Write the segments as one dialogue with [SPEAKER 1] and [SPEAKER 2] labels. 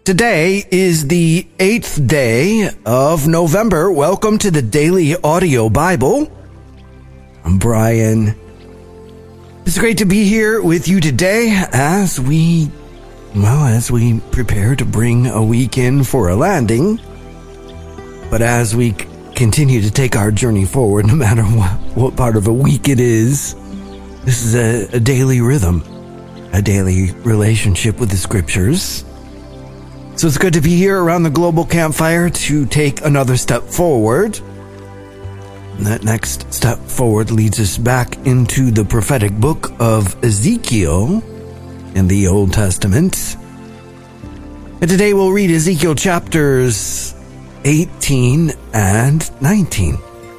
[SPEAKER 1] Today is the 8th day of November. Welcome to the Daily Audio Bible. I'm Brian. It's great to be here with you today as we prepare to bring a week in for a landing. But as we continue to take our journey forward, no matter what part of a week it is, this is a daily rhythm, a daily relationship with the scriptures. So it's good to be here around the global campfire to take another step forward. And that next step forward leads us back into the prophetic book of Ezekiel in the Old Testament. And today we'll read Ezekiel chapters 18 and 19.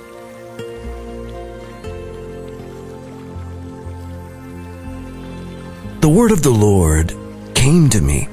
[SPEAKER 1] The word of the Lord came to me.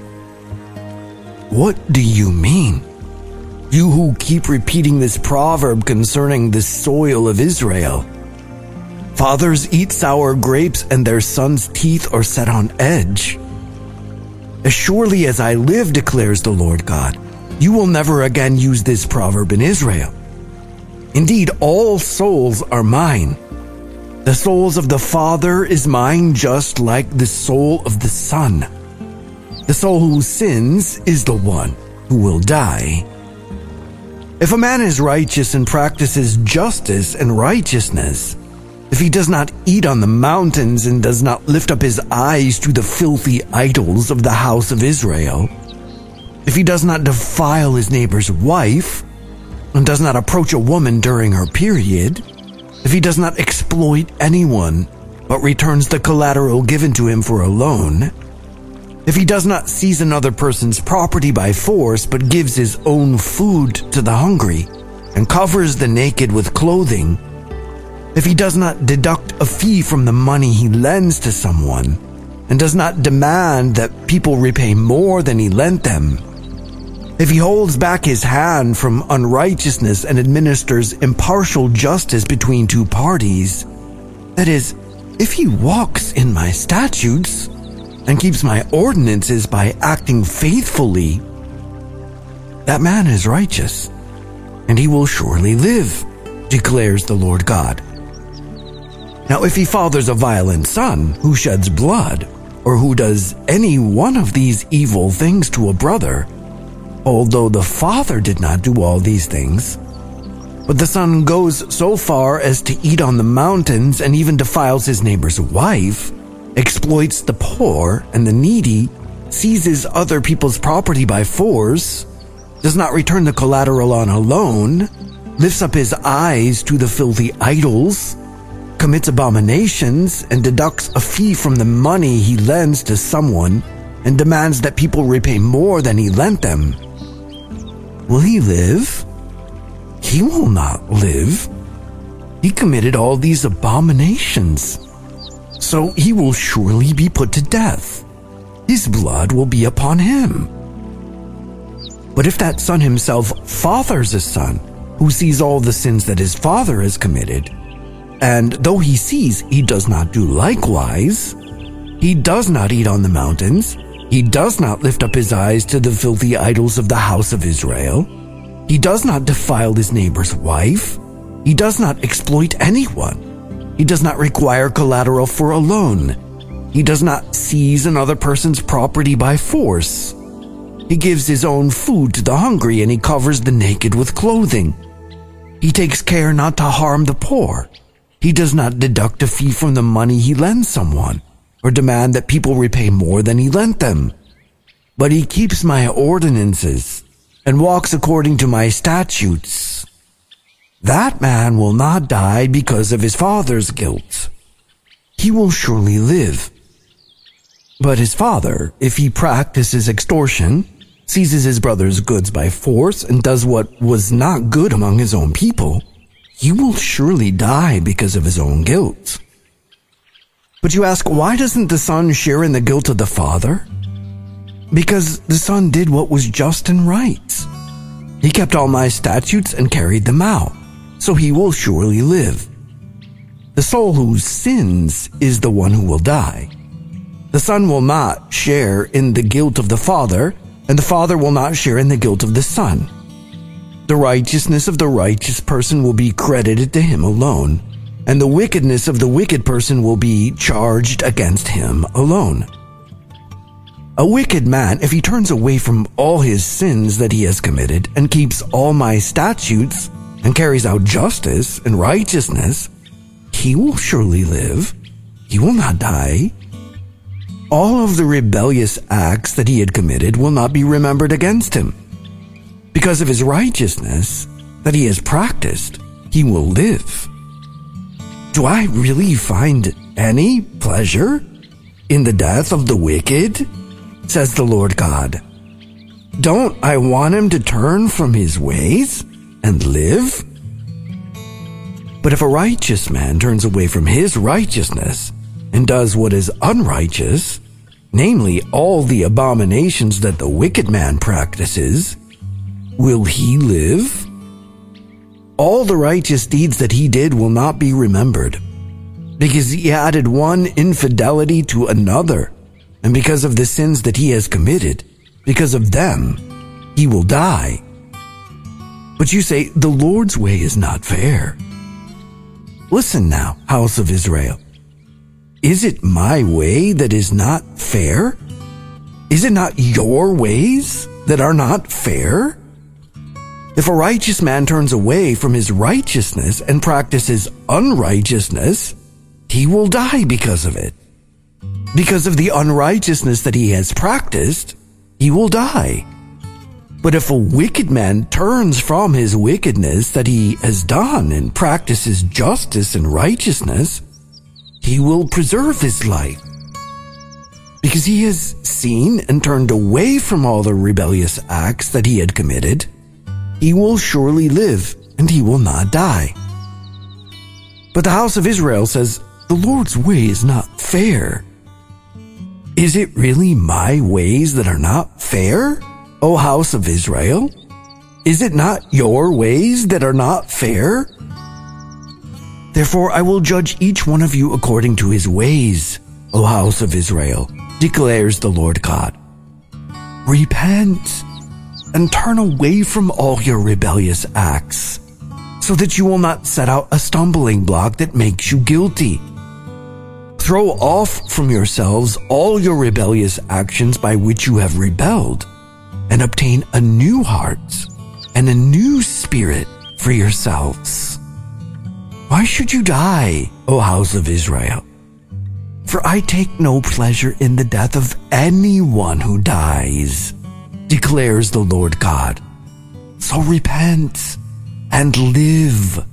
[SPEAKER 1] What do you mean? You who keep repeating this proverb concerning the soil of Israel. Fathers eat sour grapes and their sons' teeth are set on edge. As surely as I live, declares the Lord God, you will never again use this proverb in Israel. Indeed, all souls are mine. The souls of the Father is mine, just like the soul of the Son. The soul who sins is the one who will die. If a man is righteous and practices justice and righteousness, if he does not eat on the mountains and does not lift up his eyes to the filthy idols of the house of Israel, if he does not defile his neighbor's wife and does not approach a woman during her period, if he does not exploit anyone but returns the collateral given to him for a loan, if he does not seize another person's property by force, but gives his own food to the hungry, and covers the naked with clothing, if he does not deduct a fee from the money he lends to someone, and does not demand that people repay more than he lent them, if he holds back his hand from unrighteousness and administers impartial justice between two parties, that is, if he walks in my statutes, and keeps my ordinances by acting faithfully, that man is righteous, and he will surely live, declares the Lord God. Now, if he fathers a violent son who sheds blood, or who does any one of these evil things to a brother, although the father did not do all these things, but the son goes so far as to eat on the mountains and even defiles his neighbor's wife, exploits the poor and the needy, seizes other people's property by force, does not return the collateral on a loan, lifts up his eyes to the filthy idols, commits abominations, and deducts a fee from the money he lends to someone, and demands that people repay more than he lent them, will he live? He will not live. He committed all these abominations. So he will surely be put to death. His blood will be upon him. But if that son himself fathers a son who sees all the sins that his father has committed, and though he sees he does not do likewise, he does not eat on the mountains, he does not lift up his eyes to the filthy idols of the house of Israel, he does not defile his neighbor's wife, he does not exploit anyone, he does not require collateral for a loan. He does not seize another person's property by force. He gives his own food to the hungry, and he covers the naked with clothing. He takes care not to harm the poor. He does not deduct a fee from the money he lends someone, or demand that people repay more than he lent them. But he keeps my ordinances, and walks according to my statutes. That man will not die because of his father's guilt. He will surely live. But his father, if he practices extortion, seizes his brother's goods by force, and does what was not good among his own people, he will surely die because of his own guilt. But you ask, why doesn't the son share in the guilt of the father? Because the son did what was just and right. He kept all my statutes and carried them out, so he will surely live. The soul who sins is the one who will die. The son will not share in the guilt of the father, and the father will not share in the guilt of the son. The righteousness of the righteous person will be credited to him alone, and the wickedness of the wicked person will be charged against him alone. A wicked man, if he turns away from all his sins that he has committed and keeps all my statutes and carries out justice and righteousness, he will surely live. He will not die. All of the rebellious acts that he had committed will not be remembered against him. Because of his righteousness that he has practiced, he will live. Do I really find any pleasure in the death of the wicked? Says the Lord God. Don't I want him to turn from his ways and live? But if a righteous man turns away from his righteousness and does what is unrighteous, namely all the abominations that the wicked man practices, will he live? All the righteous deeds that he did will not be remembered, because he added one infidelity to another, and because of the sins that he has committed, because of them, he will die. But you say, the Lord's way is not fair. Listen now, house of Israel. Is it my way that is not fair? Is it not your ways that are not fair? If a righteous man turns away from his righteousness and practices unrighteousness, he will die because of it. Because of the unrighteousness that he has practiced, he will die. But if a wicked man turns from his wickedness that he has done and practices justice and righteousness, he will preserve his life. Because he has seen and turned away from all the rebellious acts that he had committed, he will surely live and he will not die. But the house of Israel says, the Lord's way is not fair. Is it really my ways that are not fair, O house of Israel? Is it not your ways that are not fair? Therefore I will judge each one of you according to his ways, O house of Israel, declares the Lord God. Repent and turn away from all your rebellious acts, so that you will not set out a stumbling block that makes you guilty. Throw off from yourselves all your rebellious actions by which you have rebelled, and obtain a new heart and a new spirit for yourselves. Why should you die, O house of Israel? For I take no pleasure in the death of anyone who dies, declares the Lord God. So repent and live.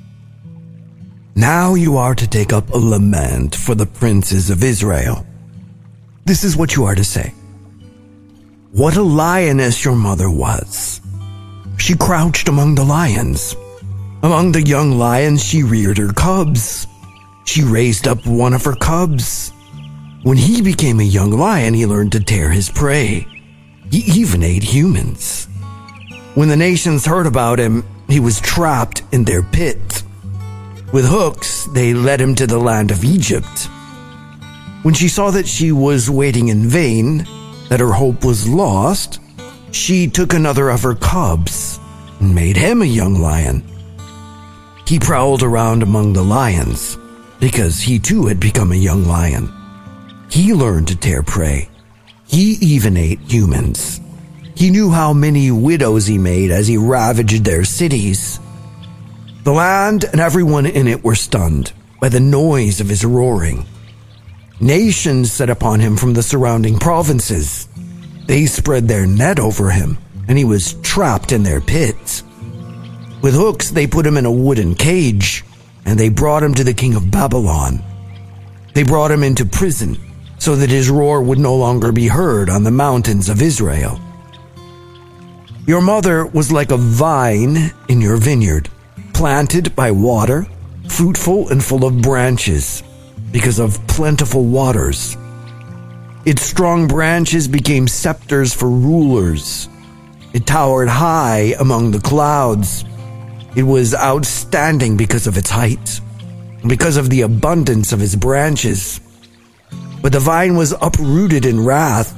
[SPEAKER 1] Now you are to take up a lament for the princes of Israel. This is what you are to say. What a lioness your mother was. She crouched among the lions. Among the young lions she reared her cubs. She raised up one of her cubs. When he became a young lion, he learned to tear his prey. He even ate humans. When the nations heard about him, he was trapped in their pit. With hooks, they led him to the land of Egypt. When she saw that she was waiting in vain, that her hope was lost, she took another of her cubs and made him a young lion. He prowled around among the lions because he too had become a young lion. He learned to tear prey. He even ate humans. He knew how many widows he made as he ravaged their cities. The land and everyone in it were stunned by the noise of his roaring. Nations set upon him from the surrounding provinces. They spread their net over him, and he was trapped in their pits. With hooks they put him in a wooden cage, and they brought him to the king of Babylon. They brought him into prison, so that his roar would no longer be heard on the mountains of Israel. Your mother was like a vine in your vineyard, planted by water, fruitful and full of branches, because of plentiful waters. Its strong branches became scepters for rulers. It towered high among the clouds. It was outstanding because of its height, because of the abundance of its branches. But the vine was uprooted in wrath,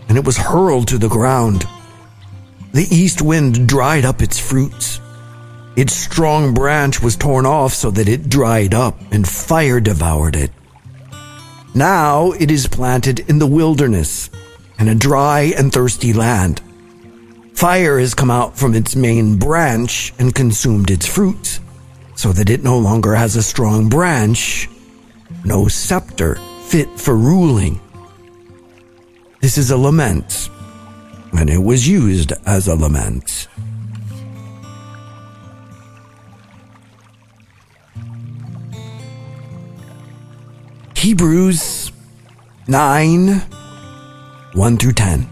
[SPEAKER 1] and it was hurled to the ground. The east wind dried up its fruits. Its strong branch was torn off so that it dried up, and fire devoured it. Now it is planted in the wilderness, in a dry and thirsty land. Fire has come out from its main branch and consumed its fruit, so that it no longer has a strong branch, no scepter fit for ruling. This is a lament, and it was used as a lament. Hebrews 9, 1 through 10.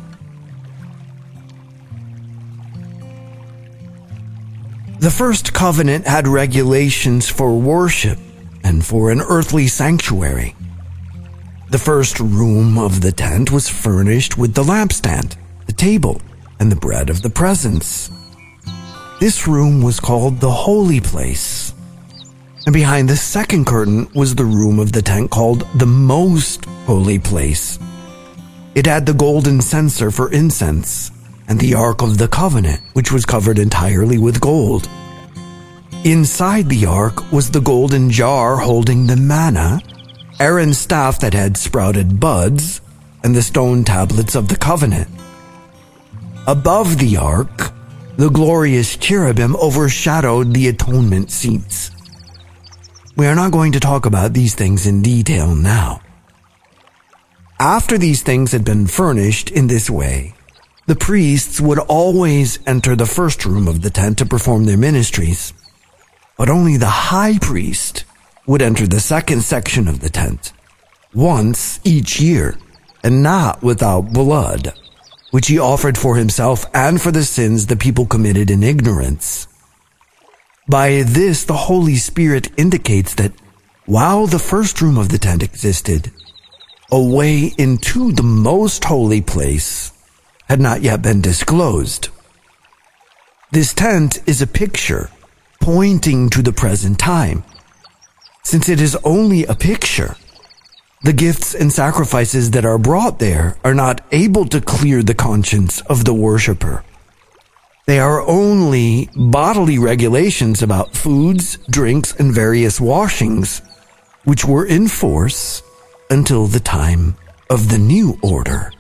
[SPEAKER 1] The first covenant had regulations for worship and for an earthly sanctuary. The first room of the tent was furnished with the lampstand, the table, and the bread of the presence. This room was called the holy place. And behind the second curtain was the room of the tent called the most holy place. It had the golden censer for incense, and the Ark of the Covenant, which was covered entirely with gold. Inside the ark was the golden jar holding the manna, Aaron's staff that had sprouted buds, and the stone tablets of the covenant. Above the ark, the glorious cherubim overshadowed the atonement seats. We are not going to talk about these things in detail now. After these things had been furnished in this way, the priests would always enter the first room of the tent to perform their ministries, but only the high priest would enter the second section of the tent, once each year, and not without blood, which he offered for himself and for the sins the people committed in ignorance. By this, the Holy Spirit indicates that while the first room of the tent existed, a way into the most holy place had not yet been disclosed. This tent is a picture pointing to the present time. Since it is only a picture, the gifts and sacrifices that are brought there are not able to clear the conscience of the worshiper. They are only bodily regulations about foods, drinks, and various washings, which were in force until the time of the new order.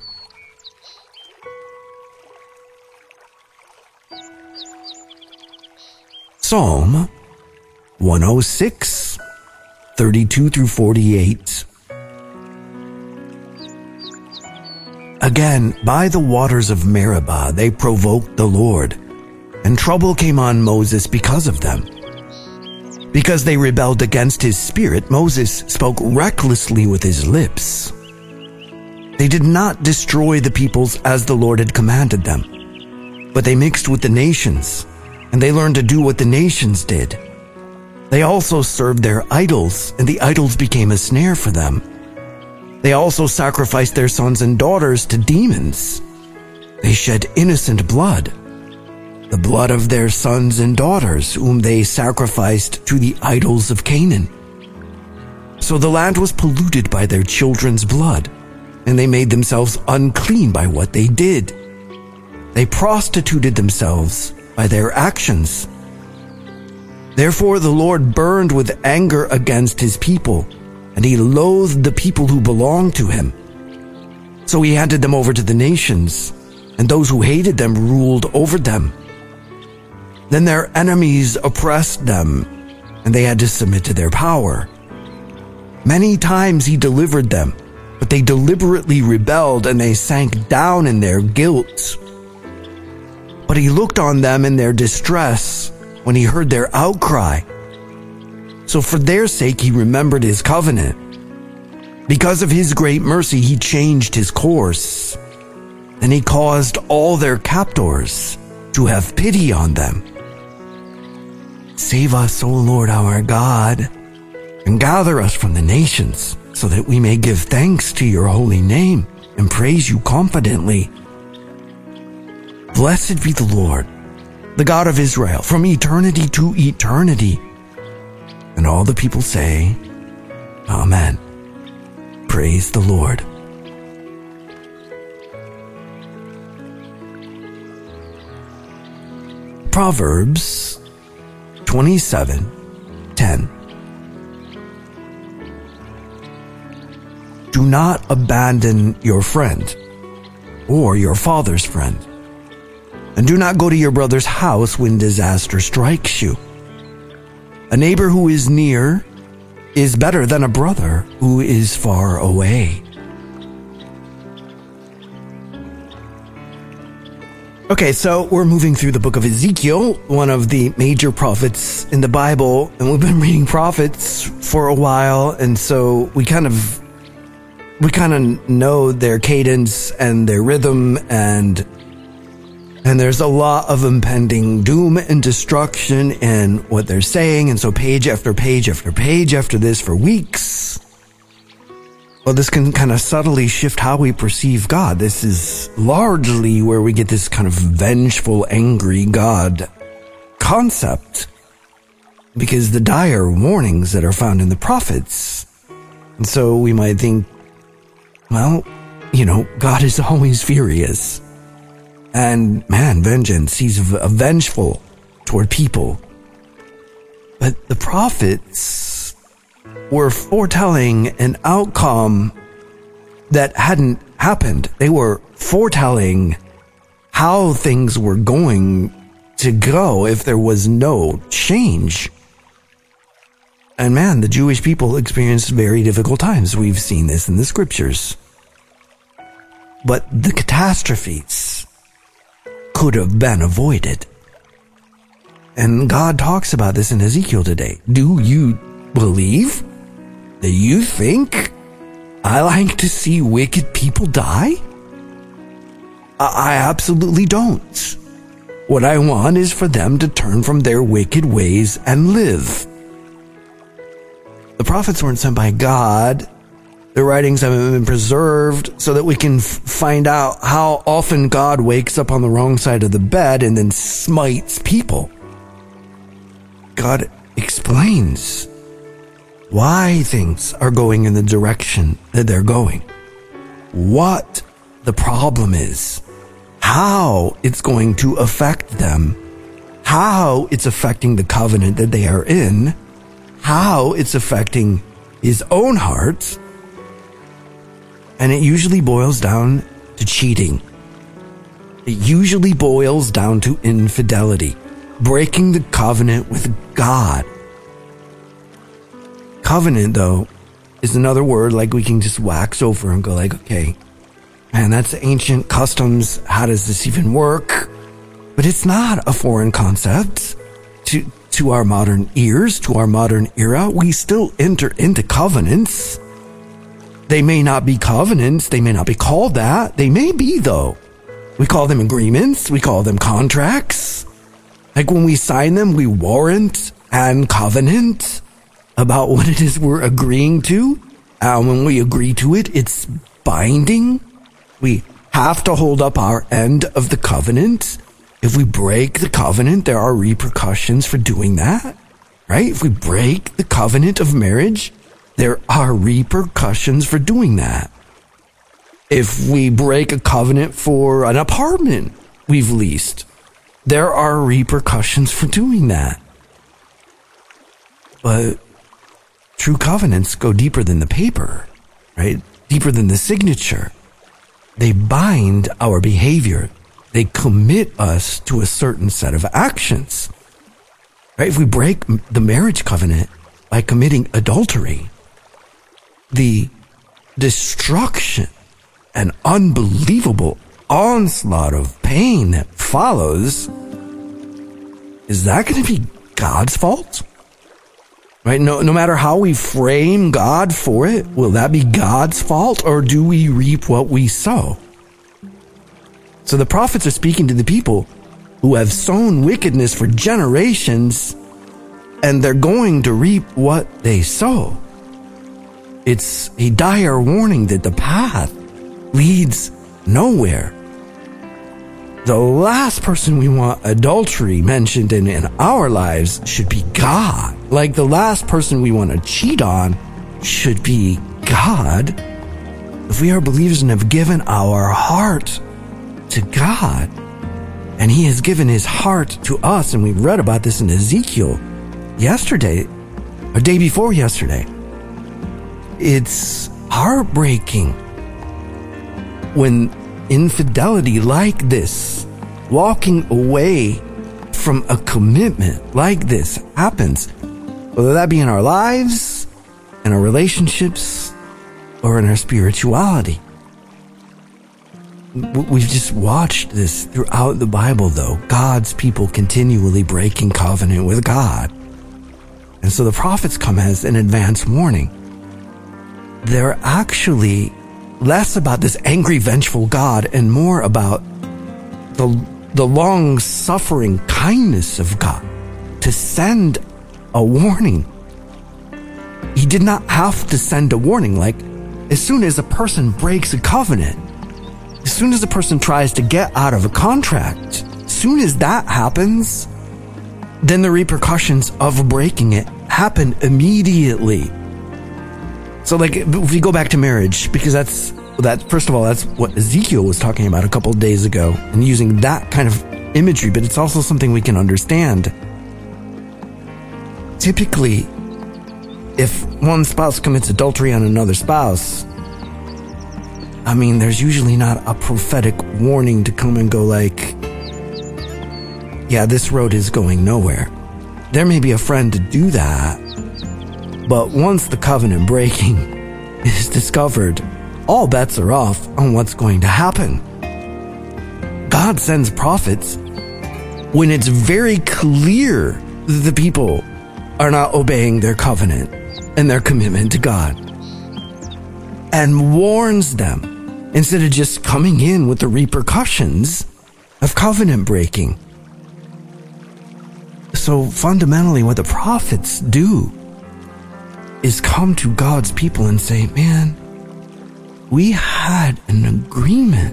[SPEAKER 1] Psalm 106, 32 through 48. Again, by the waters of Meribah, they provoked the Lord, and trouble came on Moses because of them. Because they rebelled against his spirit, Moses spoke recklessly with his lips. They did not destroy the peoples as the Lord had commanded them, but they mixed with the nations, and they learned to do what the nations did. They also served their idols, and the idols became a snare for them. They also sacrificed their sons and daughters to demons. They shed innocent blood, the blood of their sons and daughters, whom they sacrificed to the idols of Canaan. So the land was polluted by their children's blood, and they made themselves unclean by what they did. They prostituted themselves by their actions. Therefore the Lord burned with anger against his people, and he loathed the people who belonged to him. So he handed them over to the nations, and those who hated them ruled over them. Then their enemies oppressed them, and they had to submit to their power. Many times he delivered them, but they deliberately rebelled, and they sank down in their guilt. But he looked on them in their distress when he heard their outcry. So for their sake he remembered his covenant. Because of his great mercy he changed his course. And he caused all their captors to have pity on them. Save us, O Lord our God, and gather us from the nations, so that we may give thanks to your holy name and praise you confidently. Blessed be the Lord, the God of Israel, from eternity to eternity. And all the people say, Amen. Praise the Lord. Proverbs 27:10. Do not abandon your friend or your father's friend, and do not go to your brother's house when disaster strikes you. A neighbor who is near is better than a brother who is far away. Okay, so we're moving through the book of Ezekiel, one of the major prophets in the Bible, and we've been reading prophets for a while, and so we kind of know their cadence and their rhythm, and there's a lot of impending doom and destruction in what they're saying, and so page after page after page after this for weeks. Well, this can kind of subtly shift how we perceive God. This is largely where we get this kind of vengeful, angry God concept, because the dire warnings that are found in the prophets. And so we might think, well, God is always furious. And man, vengeance, he's vengeful toward people. But the prophets were foretelling an outcome that hadn't happened. They were foretelling how things were going to go if there was no change. And man, the Jewish people experienced very difficult times. We've seen this in the scriptures. But the catastrophes could have been avoided. And God talks about this in Ezekiel today. Do you believe? Do you think I like to see wicked people die? I absolutely don't. What I want is for them to turn from their wicked ways and live. The prophets weren't sent by God. Their writings haven't been preserved so that we can find out how often God wakes up on the wrong side of the bed and then smites people. God explains why things are going in the direction that they're going, what the problem is, how it's going to affect them, how it's affecting the covenant that they are in, how it's affecting his own heart. And it usually boils down to cheating. It usually boils down to infidelity, breaking the covenant with God. Covenant, though, is another word like we can just wax over and go like, okay, man, that's ancient customs. How does this even work? But it's not a foreign concept to our modern ears, to our modern era. We still enter into covenants. They may not be covenants. They may not be called that. They may be, though. We call them agreements. We call them contracts. Like when we sign them, we warrant and covenant about what it is we're agreeing to. And when we agree to it, it's binding. We have to hold up our end of the covenant. If we break the covenant, there are repercussions for doing that, right? If we break the covenant of marriage, there are repercussions for doing that. If we break a covenant for an apartment we've leased, there are repercussions for doing that. But true covenants go deeper than the paper, right? Deeper than the signature. They bind our behavior. They commit us to a certain set of actions, right? If we break the marriage covenant by committing adultery, the destruction and unbelievable onslaught of pain that follows, is that going to be God's fault? Right? No matter how we frame God for it, will that be God's fault, or do we reap what we sow? So the prophets are speaking to the people who have sown wickedness for generations, and they're going to reap what they sow. It's a dire warning that the path leads nowhere. The last person we want adultery mentioned in our lives should be God. Like the last person we want to cheat on should be God. If we are believers and have given our heart to God, And he has given his heart to us, and we read about this in Ezekiel yesterday, or day before yesterday. It's heartbreaking when infidelity like this, walking away from a commitment like this happens, whether that be in our lives, in our relationships, or in our spirituality. We've just watched this throughout the Bible, though. God's people continually breaking covenant with God. And so the prophets come as an advance warning. They're actually less about this angry, vengeful God and more about the long-suffering kindness of God to send a warning. He did not have to send a warning. Like, as soon as a person breaks a covenant, as soon as a person tries to get out of a contract, as soon as that happens, then the repercussions of breaking it happen immediately. So, like, if we go back to marriage, because that's first of all, that's what Ezekiel was talking about a couple of days ago, and using that kind of imagery, but it's also something we can understand. Typically, if one spouse commits adultery on another spouse, I mean, there's usually not a prophetic warning to come and go like, yeah, this road is going nowhere. There may be a friend to do that, but once the covenant breaking is discovered, all bets are off on what's going to happen. God sends prophets when it's very clear that the people are not obeying their covenant and their commitment to God, and warns them instead of just coming in with the repercussions of covenant breaking. So fundamentally, what the prophets do is come to God's people and say, man, we had an agreement.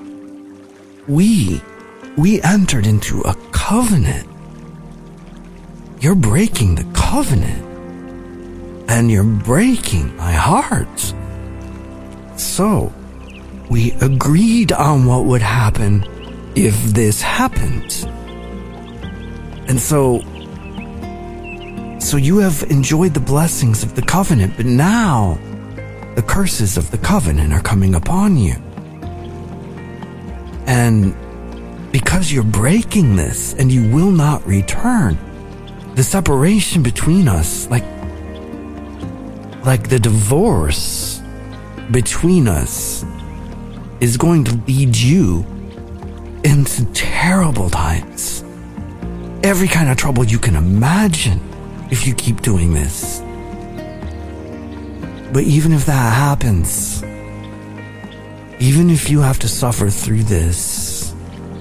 [SPEAKER 1] We entered into a covenant. You're breaking the covenant, and you're breaking my heart. So, we agreed on what would happen if this happened. And so you have enjoyed the blessings of the covenant, but now the curses of the covenant are coming upon you. And because you're breaking this and you will not return, the separation between us, like the divorce between us, is going to lead you into terrible times. Every kind of trouble you can imagine if you keep doing this. But even if that happens, even if you have to suffer through this,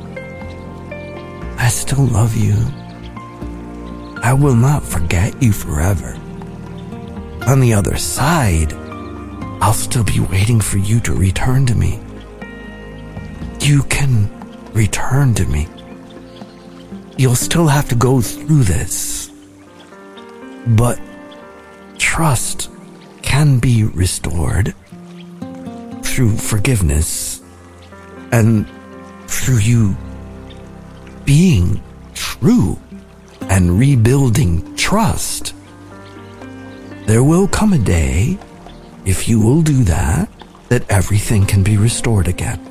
[SPEAKER 1] I still love you. I will not forget you forever. On the other side, I'll still be waiting for you to return to me. You can return to me. You'll still have to go through this, but trust can be restored through forgiveness and through you being true and rebuilding trust. There will come a day, if you will do that everything can be restored again.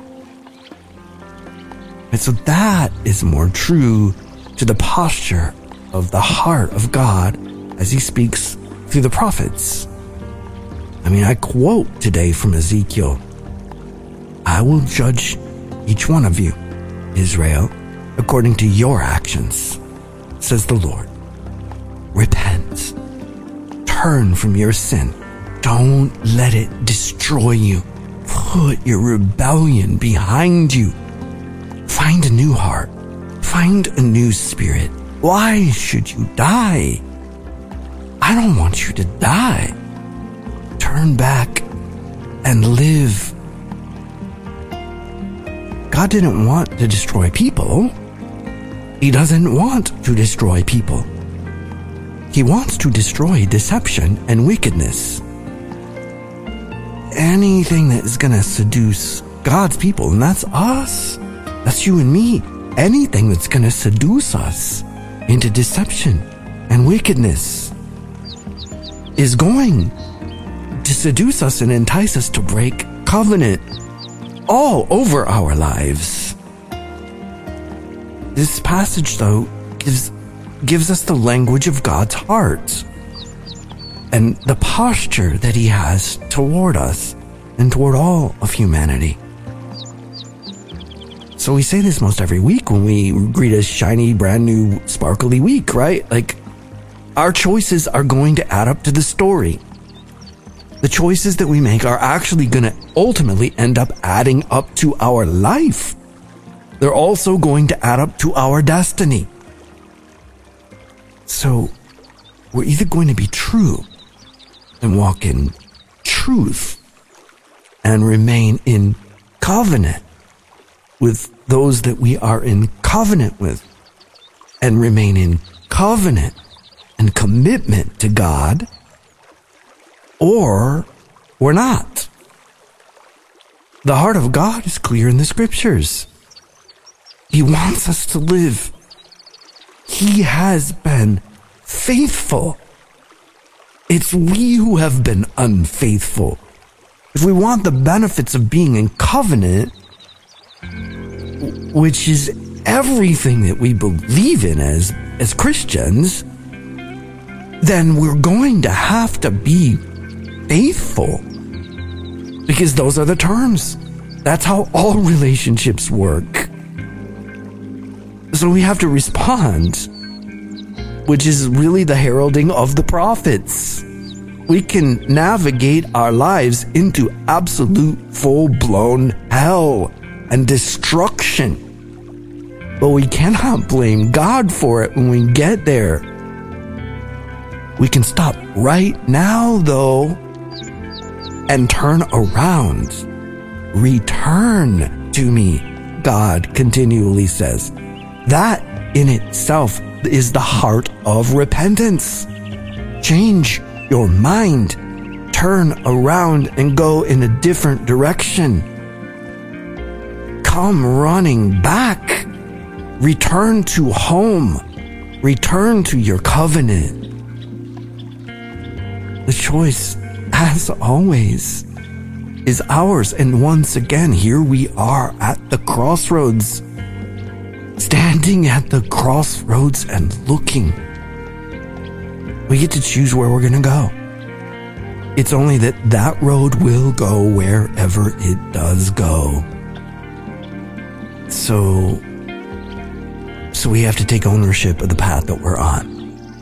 [SPEAKER 1] And so that is more true to the posture of the heart of God as he speaks through the prophets. I mean, I quote today from Ezekiel, I will judge each one of you, Israel, according to your actions, says the Lord. Repent. Turn from your sin. Don't let it destroy you. Put your rebellion behind you. Find a new heart. Find a new spirit. Why should you die? I don't want you to die. Turn back and live. God didn't want to destroy people. He doesn't want to destroy people. He wants to destroy deception and wickedness. Anything that is going to seduce God's people, and that's us. That's you and me. anything that's going to seduce us into deception and wickedness is going to seduce us and entice us to break covenant all over our lives. This passage, though, gives us the language of God's heart and the posture that he has toward us and toward all of humanity. So we say this most every week when we greet a shiny, brand new, sparkly week, right? Like, our choices are going to add up to the story. The choices that we make are actually going to ultimately end up adding up to our life. They're also going to add up to our destiny. So we're either going to be true and walk in truth and remain in covenant with those that we are in covenant with, and remain in covenant and commitment to God, or we're not. The heart of God is clear in the scriptures. He wants us to live. He has been faithful. It's we who have been unfaithful. If we want the benefits of being in covenant, which is everything that we believe in as Christians, then we're going to have to be faithful, because those are the terms. That's how all relationships work. So we have to respond, which is really the heralding of the prophets. We can navigate our lives into absolute full-blown hell and destruction, but we cannot blame God for it when we get there. We can stop right now, though, and turn around. Return to me, God continually says. That in itself is the heart of repentance. Change your mind. Turn around and go in a different direction. Come running back. Return to home. Return to your covenant. The choice, as always, is ours. And once again, here we are at the crossroads. Standing at the crossroads and looking. We get to choose where we're going to go. It's only that road will go wherever it does go. So we have to take ownership of the path that we're on.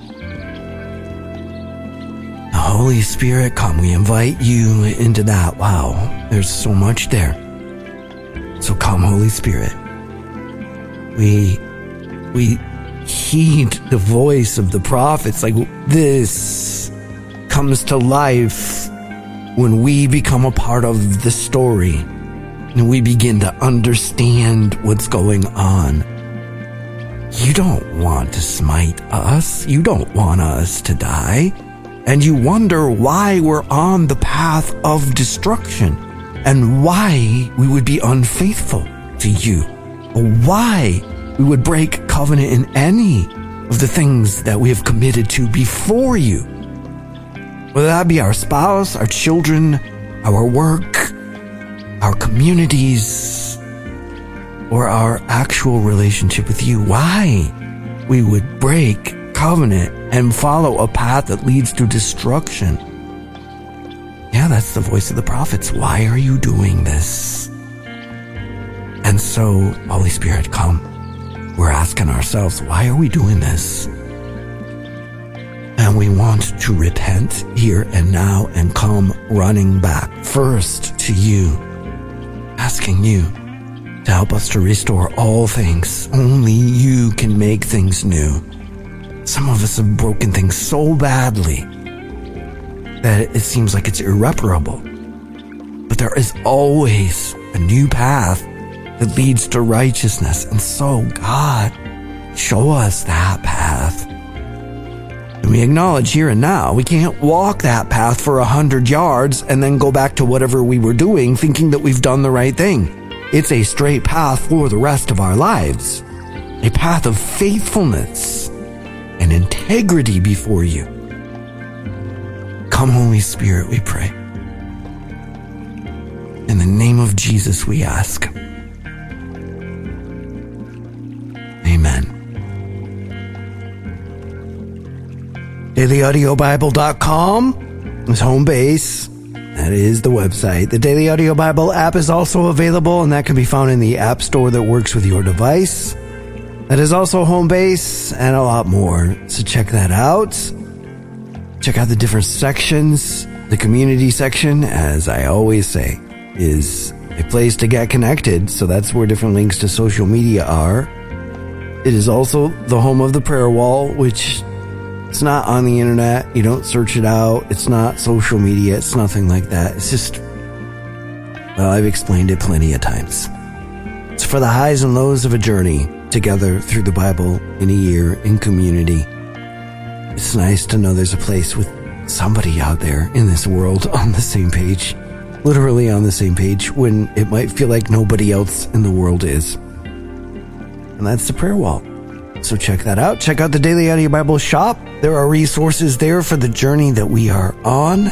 [SPEAKER 1] The Holy Spirit, come. We invite you into that. Wow, there's so much there. So come, Holy Spirit. We heed the voice of the prophets. Like, this comes to life when we become a part of the story and we begin to understand what's going on. You don't want to smite us. You don't want us to die. And you wonder why we're on the path of destruction and why we would be unfaithful to you. Why we would break covenant in any of the things that we have committed to before you. Whether that be our spouse, our children, our work, our communities, or our actual relationship with you. Why we would break covenant and follow a path that leads to destruction. Yeah, that's the voice of the prophets. Why are you doing this? And so, Holy Spirit, come. We're asking ourselves, why are we doing this? And we want to repent here and now and come running back first to you, asking you to help us to restore all things. Only you can make things new. Some of us have broken things so badly that it seems like it's irreparable. But there is always a new path that leads to righteousness. And so, God, show us that path. And we acknowledge here and now, we can't walk that path for 100 yards and then go back to whatever we were doing thinking that we've done the right thing. It's a straight path for the rest of our lives. a path of faithfulness and integrity before you. Come, Holy Spirit, we pray. In the name of Jesus, we ask. Amen. DailyAudioBible.com is home base. That is the website. The Daily Audio Bible app is also available, and that can be found in the app store that works with your device. That is also home base and a lot more. So check that out. Check out the different sections. The community section, as I always say, is a place to get connected. So that's where different links to social media are. It is also the home of the prayer wall, which it's not on the internet. You don't search it out. It's not social media. It's nothing like that. It's just, well, I've explained it plenty of times. It's for the highs and lows of a journey together through the Bible in a year in community. It's nice to know there's a place with somebody out there in this world on the same page, literally on the same page, when it might feel like nobody else in the world is. And that's the prayer wall. So check that out. Check out the Daily Audio Bible shop. There are resources there for the journey that we are on.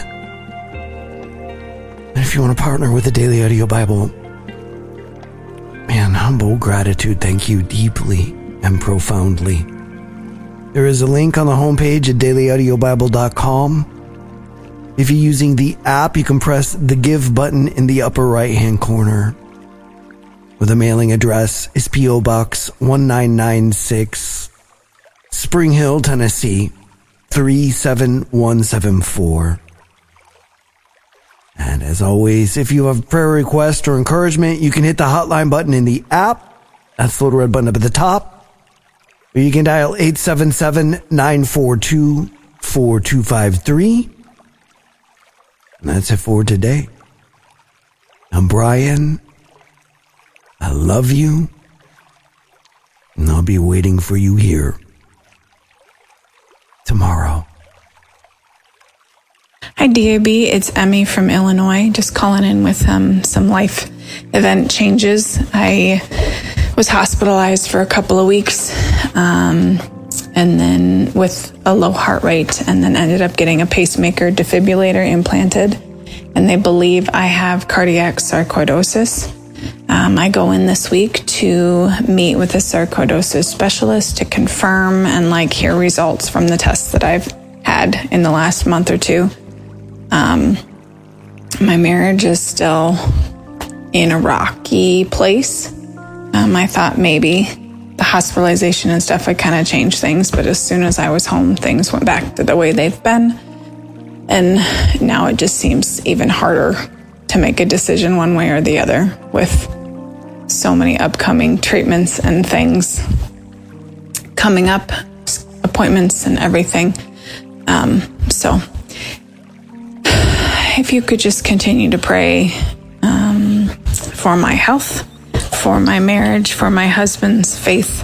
[SPEAKER 1] And if you want to partner with the Daily Audio Bible, man, humble gratitude. Thank you deeply and profoundly. There is a link on the homepage at dailyaudiobible.com. If you're using the app, you can press the Give button in the upper right-hand corner. Where the mailing address is P.O. Box 1996, Spring Hill, Tennessee, 37174. And as always, if you have prayer requests or encouragement, you can hit the hotline button in the app. That's the little red button up at the top. Or you can dial 877-942-4253. And that's it for today. I'm Brian. I love you. And I'll be waiting for you here tomorrow.
[SPEAKER 2] Hi, DAB. It's Emmy from Illinois. Just calling in with some life event changes. I was hospitalized for a couple of weeks, and then with a low heart rate, and then ended up getting a pacemaker defibrillator implanted. And they believe I have cardiac sarcoidosis. I go in this week to meet with a sarcoidosis specialist to confirm and hear results from the tests that I've had in the last month or two. My marriage is still in a rocky place. I thought maybe the hospitalization and stuff would kind of change things, but as soon as I was home, things went back to the way they've been. And now it just seems even harder to make a decision one way or the other with so many upcoming treatments and things coming up, appointments and everything. So if you could just continue to pray for my health, for my marriage, for my husband's faith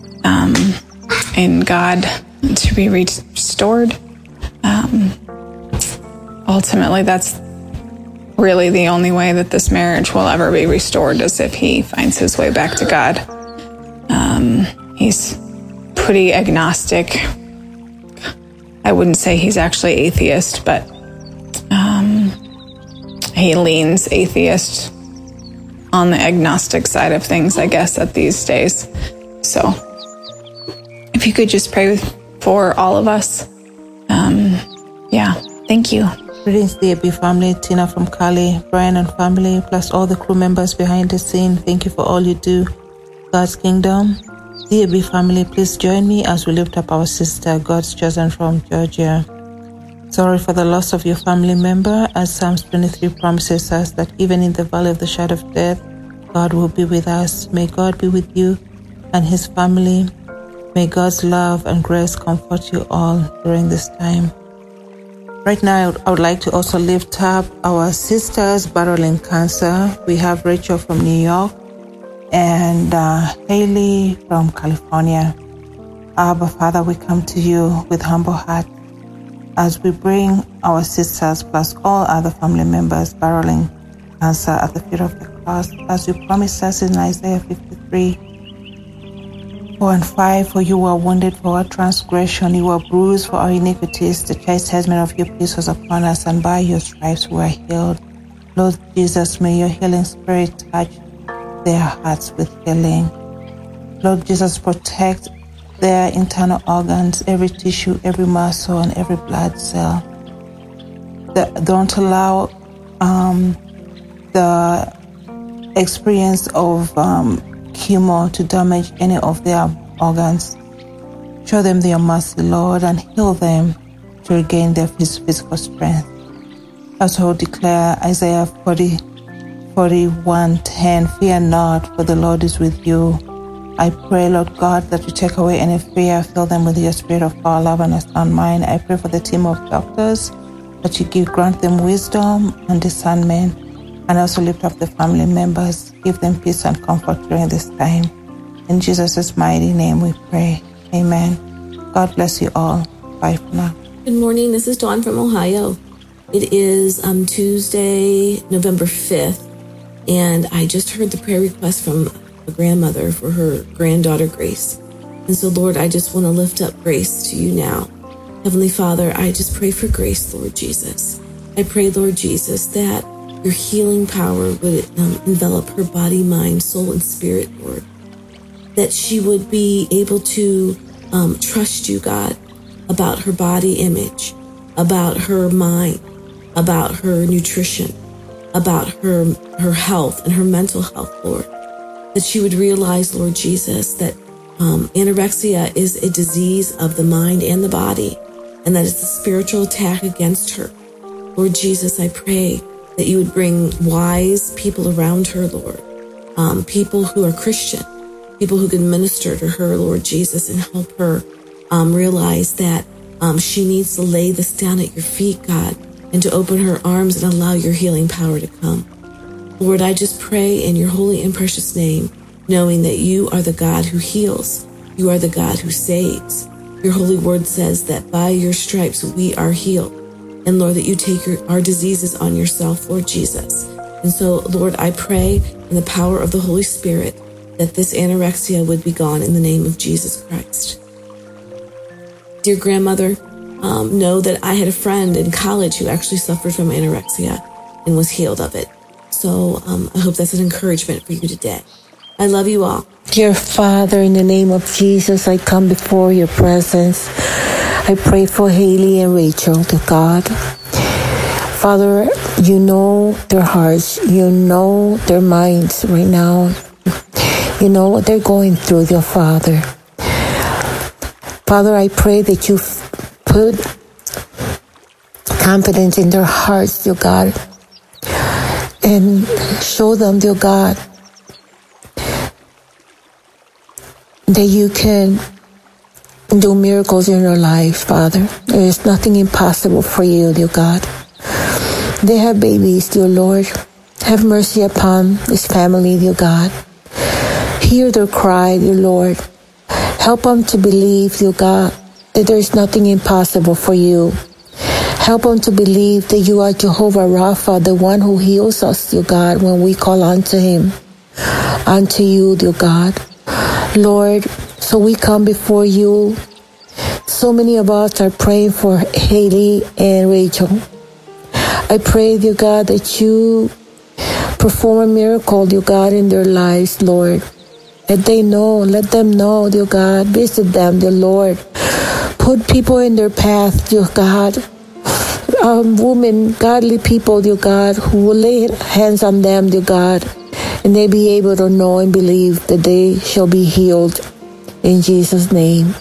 [SPEAKER 2] in God to be restored. Ultimately, that's really the only way that this marriage will ever be restored, is if he finds his way back to God. He's pretty agnostic. I wouldn't say he's actually atheist, but he leans atheist on the agnostic side of things, I guess, at these days. So if you could just pray for all of us. Thank you.
[SPEAKER 3] Greetings, DAB family, Tina from Cali, Brian and family, plus all the crew members behind the scene. Thank you for all you do. God's kingdom. DAB family, please join me as we lift up our sister, God's chosen from Georgia. Sorry for the loss of your family member, as Psalms 23 promises us that even in the valley of the shadow of death, God will be with us. May God be with you and his family. May God's love and grace comfort you all during this time. Right now, I would like to also lift up our sisters battling cancer. We have Rachel from New York and Haley from California. Abba, Father, we come to you with humble heart as we bring our sisters plus all other family members battling cancer at the feet of the cross, as you promised us in Isaiah 53. 4 and 5, for you were wounded for our transgression, you were bruised for our iniquities. The chastisement of your peace was upon us, and by your stripes we are healed. Lord Jesus, may your healing spirit touch their hearts with healing. Lord Jesus, protect their internal organs, every tissue, every muscle, and every blood cell. Don't allow the experience of chemo to damage any of their organs. Show them their mercy, Lord, and heal them to regain their physical strength. Also declare Isaiah 41:10, fear not, for the Lord is with you. I pray, Lord God, that you take away any fear, fill them with your spirit of power, love, and a sound mind. I pray for the team of doctors, that you grant them wisdom and discernment, and also lift up the family members, give them peace and comfort during this time. In Jesus' mighty name we pray. Amen. God bless you all. Bye for now.
[SPEAKER 4] Good morning. This is Dawn from Ohio. It is Tuesday, November 5th, and I just heard the prayer request from a grandmother for her granddaughter, Grace. And so, Lord, I just want to lift up Grace to you now. Heavenly Father, I just pray for Grace, Lord Jesus. I pray, Lord Jesus, that your healing power would envelop her body, mind, soul, and spirit, Lord. That she would be able to trust you, God, about her body image, about her mind, about her nutrition, about her health and her mental health, Lord. That she would realize, Lord Jesus, that anorexia is a disease of the mind and the body, and that it's a spiritual attack against her. Lord Jesus, I pray that you would bring wise people around her, Lord, people who are Christian, people who can minister to her, Lord Jesus, and help her realize that she needs to lay this down at your feet, God, and to open her arms and allow your healing power to come. Lord, I just pray in your holy and precious name, knowing that you are the God who heals. You are the God who saves. Your holy word says that by your stripes we are healed. And Lord, that you take our diseases on yourself, Lord Jesus. And so, Lord, I pray in the power of the Holy Spirit that this anorexia would be gone in the name of Jesus Christ. Dear grandmother, know that I had a friend in college who actually suffered from anorexia and was healed of it. So I hope that's an encouragement for you today. I love you all.
[SPEAKER 5] Dear Father, in the name of Jesus, I come before your presence. I pray for Haley and Rachel, to God. Father, you know their hearts. You know their minds right now. You know what they're going through, dear Father. Father, I pray that you put confidence in their hearts, dear God, and show them, dear God, that you can do miracles in their lives, Father. There is nothing impossible for you, dear God. They have babies, dear Lord. Have mercy upon this family, dear God. Hear their cry, dear Lord. Help them to believe, dear God, that there is nothing impossible for you. Help them to believe that you are Jehovah Rapha, the one who heals us, dear God, when we call unto him, unto you, dear God. Lord, so we come before you. So many of us are praying for Haley and Rachel. I pray, dear God, that you perform a miracle, dear God, in their lives, Lord. That they know, let them know, dear God. Visit them, dear Lord. Put people in their path, dear God. Women, godly people, dear God, who will lay hands on them, dear God. And they be able to know and believe that they shall be healed in Jesus' name.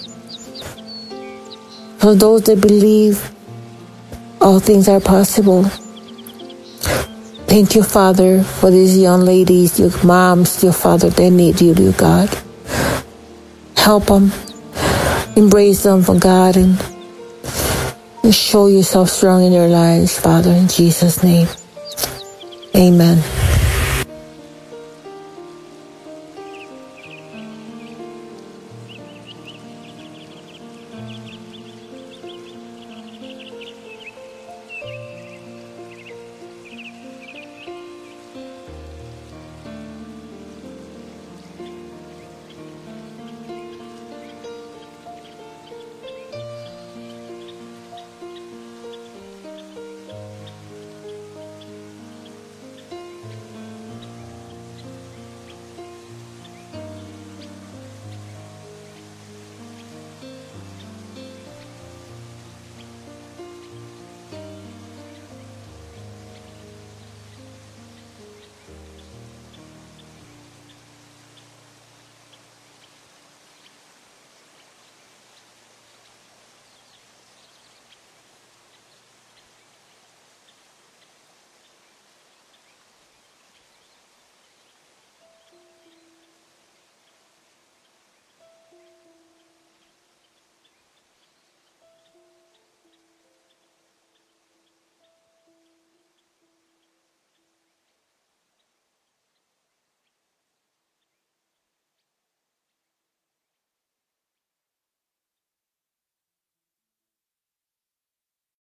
[SPEAKER 5] For those that believe, all things are possible. Thank you, Father, for these young ladies, your moms, your Father, they need you, dear God. Help them, embrace them for God, and show yourself strong in their lives, Father, in Jesus' name. Amen.